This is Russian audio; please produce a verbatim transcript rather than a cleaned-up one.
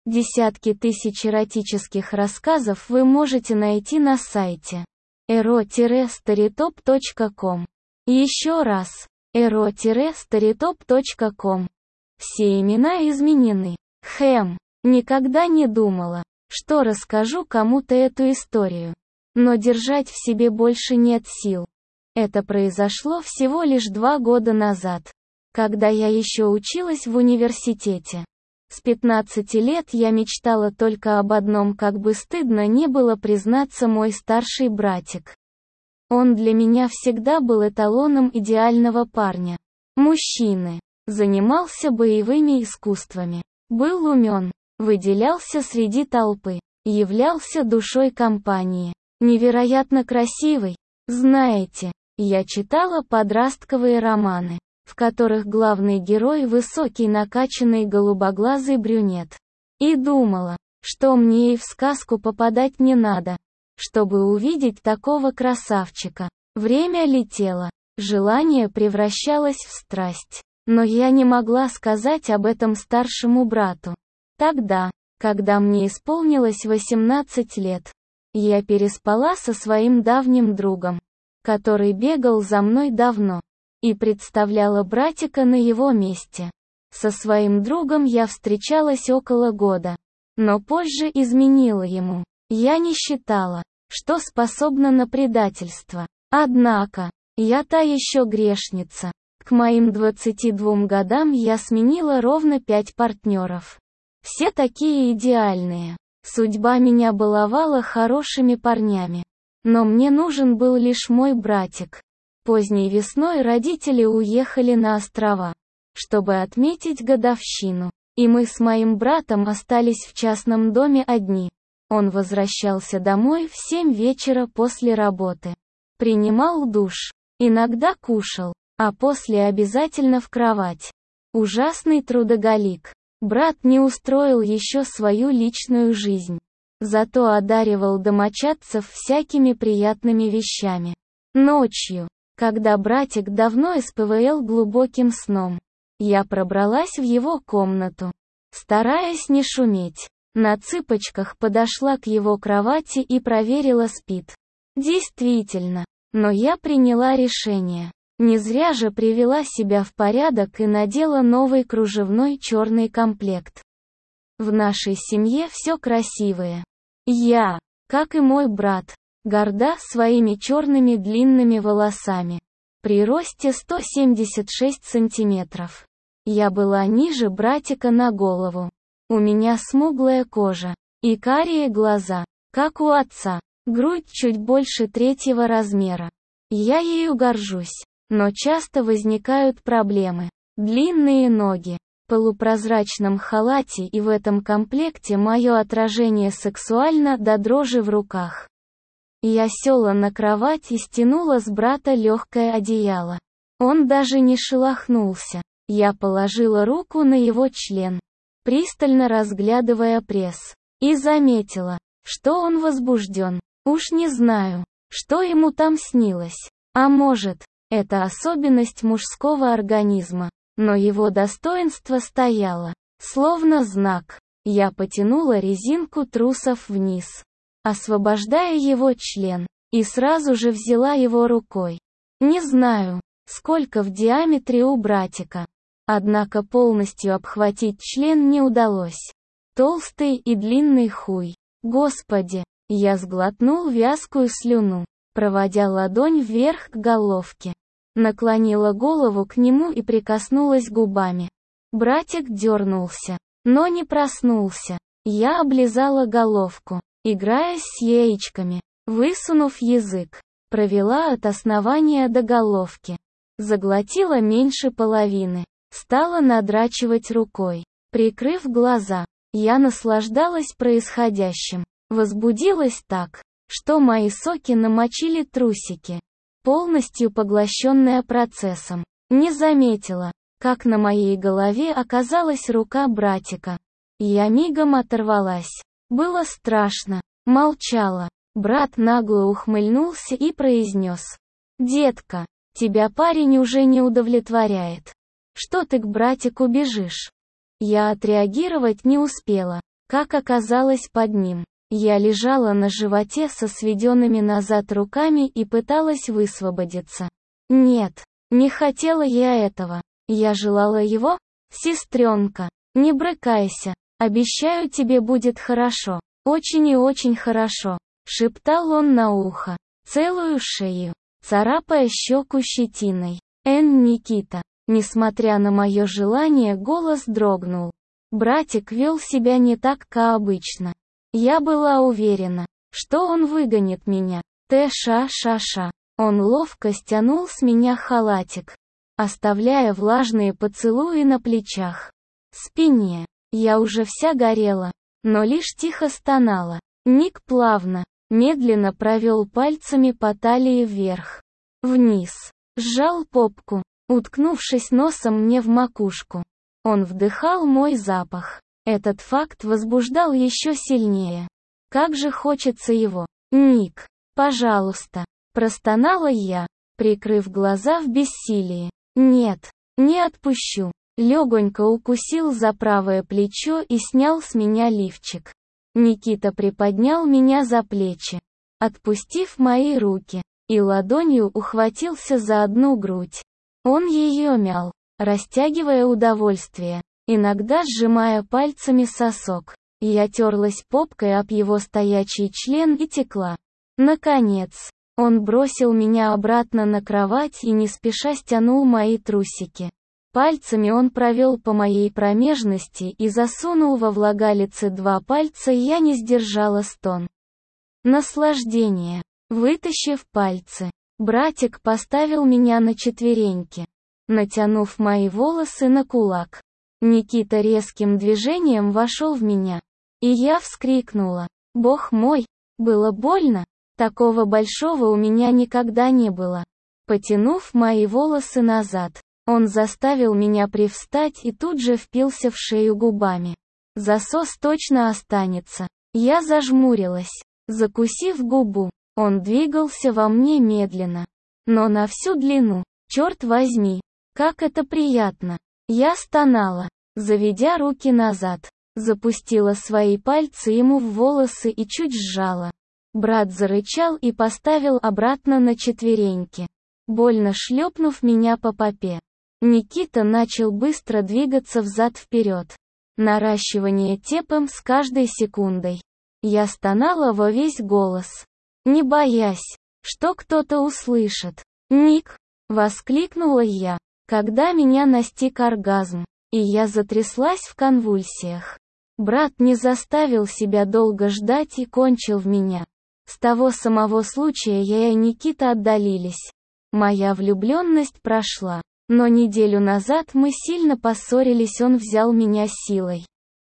Десятки тысяч эротических рассказов вы можете найти на сайте эро старитоп точка ком. Еще раз, эро старитоп точка ком. Все имена изменены. Хэм. Никогда не думала, что расскажу кому-то эту историю. Но держать в себе больше нет сил. Это произошло всего лишь два года назад, когда я еще училась в университете. С пятнадцати лет я мечтала только об одном, как бы стыдно не было признаться, мой старший братик. Он для меня всегда был эталоном идеального парня. Мужчины. Занимался боевыми искусствами. Был умен. Выделялся среди толпы. Являлся душой компании. Невероятно красивый. Знаете, я читала подростковые романы, в которых главный герой высокий накачанный голубоглазый брюнет. И думала, что мне и в сказку попадать не надо, чтобы увидеть такого красавчика. Время летело, желание превращалось в страсть. Но я не могла сказать об этом старшему брату. Тогда, когда мне исполнилось восемнадцать лет, я переспала со своим давним другом, который бегал за мной давно, и представляла братика на его месте. Со своим другом я встречалась около года, но позже изменила ему. Я не считала, что способна на предательство. Однако, я та еще грешница. К моим двадцати двум годам я сменила ровно пять партнеров. Все такие идеальные. Судьба меня баловала хорошими парнями. Но мне нужен был лишь мой братик. Поздней весной родители уехали на острова, чтобы отметить годовщину. И мы с моим братом остались в частном доме одни. Он возвращался домой в семь вечера после работы. Принимал душ. Иногда кушал. А после обязательно в кровать. Ужасный трудоголик. Брат не устроил еще свою личную жизнь. Зато одаривал домочадцев всякими приятными вещами. Ночью, когда братик давно СПВЛ глубоким сном, я пробралась в его комнату. Стараясь не шуметь, на цыпочках подошла к его кровати и проверила, спит. Действительно. Но я приняла решение. Не зря же привела себя в порядок и надела новый кружевной черный комплект. В нашей семье все красивое. Я, как и мой брат, горда своими черными длинными волосами. При росте сто семьдесят шесть сантиметров. Я была ниже братика на голову. У меня смуглая кожа и карие глаза, как у отца. Грудь чуть больше третьего размера. Я ею горжусь. Но часто возникают проблемы. Длинные ноги, в полупрозрачном халате и в этом комплекте мое отражение сексуально до дрожи в руках. Я села на кровать и стянула с брата легкое одеяло. Он даже не шелохнулся. Я положила руку на его член, пристально разглядывая пресс, и заметила, что он возбужден. Уж не знаю, что ему там снилось. А может, это особенность мужского организма, но его достоинство стояло, словно знак. Я потянула резинку трусов вниз, освобождая его член, и сразу же взяла его рукой. Не знаю, сколько в диаметре у братика. Однако полностью обхватить член не удалось. Толстый и длинный хуй. Господи, я сглотнул вязкую слюну, проводя ладонь вверх к головке. Наклонила голову к нему и прикоснулась губами. Братик дернулся, но не проснулся. Я облизала головку, играясь с яичками, высунув язык, провела от основания до головки. Заглотила меньше половины, стала надрачивать рукой. Прикрыв глаза, я наслаждалась происходящим. Возбудилась так, что мои соки намочили трусики. Полностью поглощенная процессом, не заметила, как на моей голове оказалась рука братика. Я мигом оторвалась. Было страшно. Молчала. Брат нагло ухмыльнулся и произнес: «Детка, тебя парень уже не удовлетворяет. Что ты к братику бежишь?» Я отреагировать не успела, как оказалось под ним. Я лежала на животе со сведенными назад руками и пыталась высвободиться. Нет, не хотела я этого. Я желала его. Сестренка, не брыкайся. Обещаю, тебе будет хорошо. Очень и очень хорошо. Шептал он на ухо, целую шею, царапая щеку щетиной. Эн Никита. Несмотря на мое желание, голос дрогнул. Братик вел себя не так, как обычно. Я была уверена, что он выгонит меня. Т-ша-ша-ша. Он ловко стянул с меня халатик, оставляя влажные поцелуи на плечах, спине. Я уже вся горела, но лишь тихо стонала. Ник плавно, медленно провел пальцами по талии вверх, вниз, сжал попку, уткнувшись носом мне в макушку. Он вдыхал мой запах. Этот факт возбуждал еще сильнее. Как же хочется его. Ник, пожалуйста, простонала я, прикрыв глаза в бессилии. Нет, не отпущу. Легонько укусил за правое плечо и снял с меня лифчик. Никита приподнял меня за плечи, отпустив мои руки, и ладонью ухватился за одну грудь. Он ее мял, растягивая удовольствие, иногда сжимая пальцами сосок. Я терлась попкой об его стоячий член и текла. Наконец, он бросил меня обратно на кровать и не спеша стянул мои трусики. Пальцами он провел по моей промежности и засунул во влагалице два пальца, и я не сдержала стон наслаждения. Вытащив пальцы, братик поставил меня на четвереньки, натянув мои волосы на кулак. Никита резким движением вошел в меня, и я вскрикнула. Бог мой, было больно, такого большого у меня никогда не было. Потянув мои волосы назад, он заставил меня привстать и тут же впился в шею губами. Засос точно останется. Я зажмурилась, закусив губу. Он двигался во мне медленно, но на всю длину. Черт возьми, как это приятно. Я стонала, заведя руки назад, запустила свои пальцы ему в волосы и чуть сжала. Брат зарычал и поставил обратно на четвереньки, больно шлепнув меня по попе. Никита начал быстро двигаться взад-вперед. Наращивание темпом с каждой секундой. Я стонала во весь голос, не боясь, что кто-то услышит. «Ник!» — воскликнула я, когда меня настиг оргазм, и я затряслась в конвульсиях. Брат не заставил себя долго ждать и кончил в меня. С того самого случая я и Никита отдалились. Моя влюбленность прошла. Но неделю назад мы сильно поссорились, он взял меня силой.